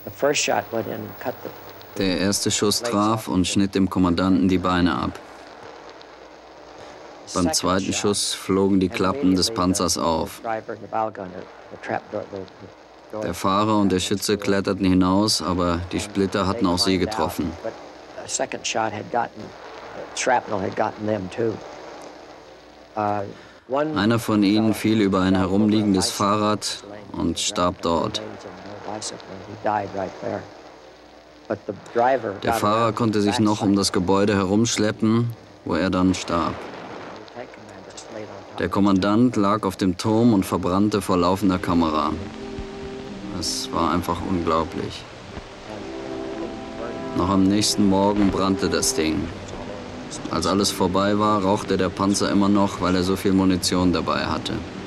Der erste Schuss traf und schnitt dem Kommandanten die Beine ab. Beim zweiten Schuss flogen die Klappen des Panzers auf. Der Fahrer und der Schütze kletterten hinaus, aber die Splitter hatten auch sie getroffen. Einer von ihnen fiel über ein herumliegendes Fahrrad und starb dort. Der Fahrer konnte sich noch um das Gebäude herumschleppen, wo er dann starb. Der Kommandant lag auf dem Turm und verbrannte vor laufender Kamera. Es war einfach unglaublich. Noch am nächsten Morgen brannte das Ding. Als alles vorbei war, rauchte der Panzer immer noch, weil er so viel Munition dabei hatte.